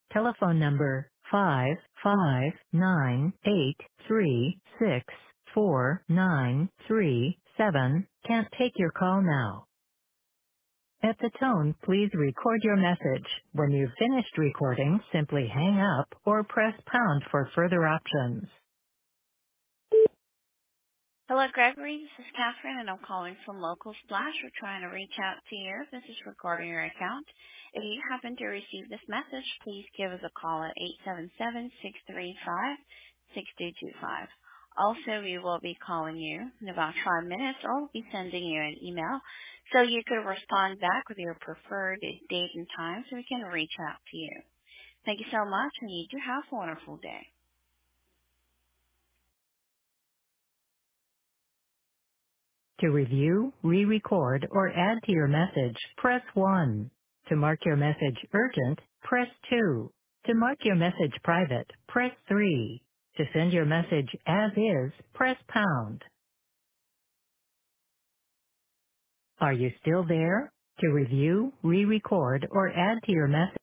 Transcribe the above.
Telephone number 55983649337 can't take your call now. At the tone, please record your message. When you've finished recording, simply hang up or press pound for further options. Hello, Gregory. This is Catherine, and I'm calling from Local Splash. We're trying to reach out to you. This is regarding your account. If you happen to receive this message, please give us a call at 877-635-6225. Also, we will be calling you in about 5 minutes, or we'll be sending you an email so you can respond back with your preferred date and time so we can reach out to you. Thank you so much, and you do have a wonderful day. To review, re-record, or add to your message, press 1. To mark your message urgent, press 2. To mark your message private, press 3. To send your message as is, press pound. Are you still there? To review, re-record, or add to your message,